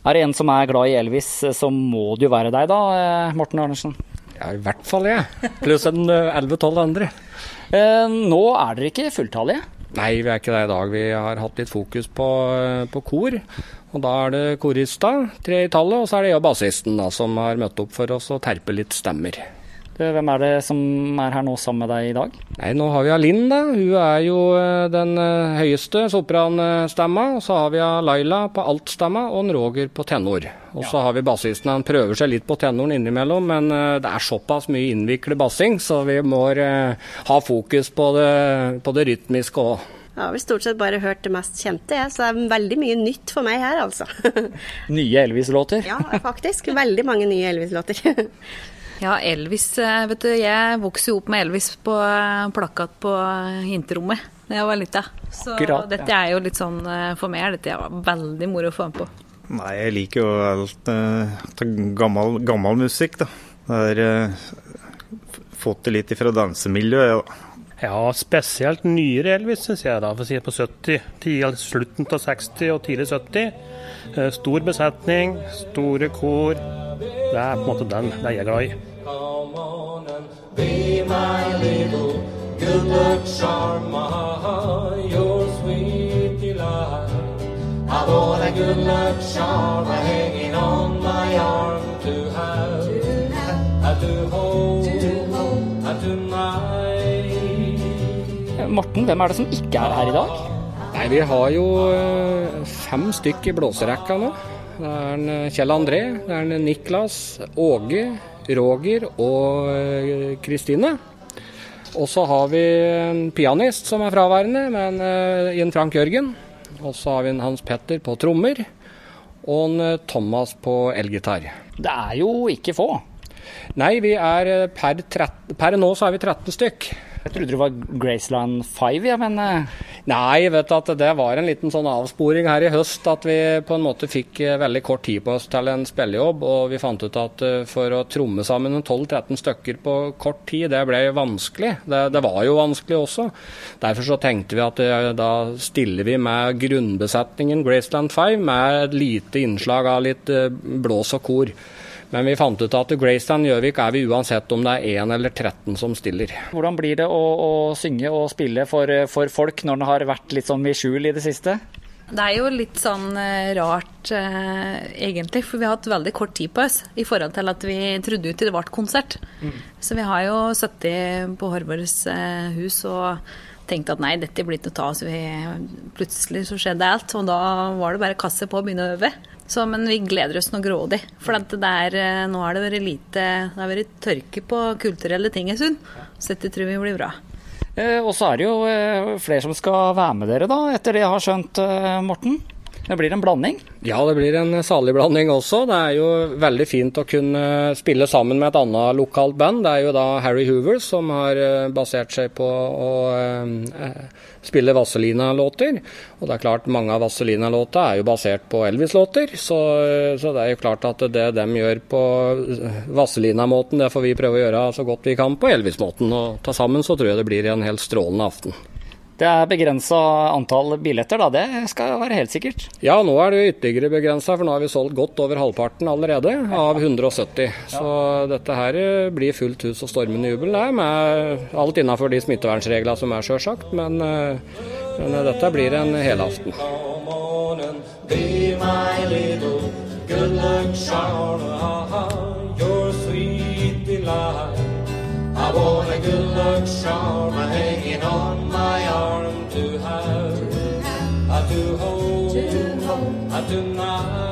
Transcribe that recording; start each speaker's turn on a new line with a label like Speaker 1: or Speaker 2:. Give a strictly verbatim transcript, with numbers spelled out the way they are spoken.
Speaker 1: Er det en som er glad i Elvis, så må det jo være deg da, Morten Arnesen?
Speaker 2: Ja, i hvert fall jeg. Pluss en elleve tolv andre.
Speaker 1: Eh, nå er dere ikke fulltallige?
Speaker 2: Nei, vi er ikke det i dag. Vi har hatt litt fokus på, på kor. Og da er det korista, tre i tallet, og så er det jo bassisten da, som har møtt opp for oss å terpe litt stemmer.
Speaker 1: Hvem er det som er her nå sammen med deg i dag?
Speaker 2: Nei, nå har vi Linn da. Hun er jo den høyeste sopranstemma, og så har vi Laila på altstemma og en Roger på tenor. Og så har vi bassisten, han prøver seg litt på tenoren innimellom, men det er såpass mye innviklet bassing, så vi må ha fokus på det, på det rytmiske også.
Speaker 3: Jeg har vel stort sett bare hørt det mest kjente, så det er veldig mye nytt for meg her, altså.
Speaker 1: Nye Elvis-låter?
Speaker 3: Ja, faktisk. Veldig mange nye Elvis-låter.
Speaker 4: Ja, Elvis, vet du, jeg vokste jo opp med Elvis på plakat på hinterommet da jeg var liten. Så Akkurat, ja. Dette er jo litt sånn, for meg er dette veldig moro å få med på.
Speaker 5: Nei, jeg liker jo alt uh, gammel, gammel musikk da. Det har uh, fått det litt fra dansemiljøet, ja.
Speaker 6: Ja, spesielt nyere Elvis, synes jeg da, for å si på sytti, tidlig, slutten av seksti og tidlig sytti. Stor besetning, store kor, det er på en måte den det er jeg glad i. Come on and be my little good luck charm, your sweet delight. I want a good luck charm hanging on my arm to have, to hold, to night.
Speaker 1: Morten, hvem er det som ikke er her i dag?
Speaker 2: Nei, vi har jo fem stykk i blåserekka nå. Det er en Kjell André, det er en Niklas, Åge, Roger og Kristine. Og så har vi en pianist som er fraværende, men en Frank Jørgen. Og så har vi en Hans Petter på trommer, og en Thomas på elgitar.
Speaker 1: Det er jo ikke få.
Speaker 2: Nei, vi er per, tretten, per nå så er vi tretten stykk.
Speaker 1: Jeg trodde det var Graceland fem, ja, men...
Speaker 2: Nei, vet du at det var en liten sånn avsporing her i høst, at vi på en måte fikk veldig kort tid på oss til en spillejobb, og vi fant ut at for å tromme sammen tolv tretten stykker på kort tid, det ble vanskelig. Det, det var jo vanskelig også. Derfor så tenkte vi at da stiller vi med grunnbesetningen Graceland fem, med et lite innslag av litt blås og kor. Men vi fant ut at Graceland Gjøvik er vi uansett om det er en eller tretten som stiller.
Speaker 1: Hvordan blir det å, å synge og spille for, for folk når det har vært litt sånn i skjul i det siste?
Speaker 4: Det er jo litt sånn rart eh, egentlig, for vi har hatt veldig kort tid på oss i forhold til at vi trodde ut i det vart konsert. Mm. Så vi har jo sittet på Horvors eh, hus og tenkt at nei, dette blir ikke å ta, så vi, plutselig så skjedde alt, og da var det bare kasse på å begynne å øve. Så, men vi gleder oss noe grådig, for at det er, nå har det vært lite, det har vært tørke på kulturelle ting en stund, så dette tror vi blir bra.
Speaker 1: Eh, og så er det jo eh, flere som skal være med dere da, etter det jeg har skjønt, eh, Morten. Det blir en blanding?
Speaker 2: Ja, det blir en salig blanding også. Det er jo veldig fint å kunne spille sammen med et annet lokalt band. Det er jo da Harry Hoover som har basert seg på å eh, spille Vazelina-låter. Og det er klart, mange av Vazelina-låta er jo basert på Elvis-låter, så, så det er jo klart at det de gjør på Vazelina-måten, det får vi prøve å gjøre så godt vi kan på Elvis-måten. Og ta sammen så tror jeg det blir en helt strålende aften.
Speaker 1: Det er begrenset antall billetter da, det skal være helt sikkert.
Speaker 2: Ja, nå er det jo ytterligere begrenset, for nå har vi solgt godt over halvparten allerede av hundre og sytti. Så dette her blir fullt hus og stormende jubel, det, med alt innenfor de smittevernsreglene som er selvsagt, men, men dette blir en helaften. Come on and be my little good luck charm, your sweet delight. I want a good luck charm hanging on my arm to have, to hold, to hold, tonight.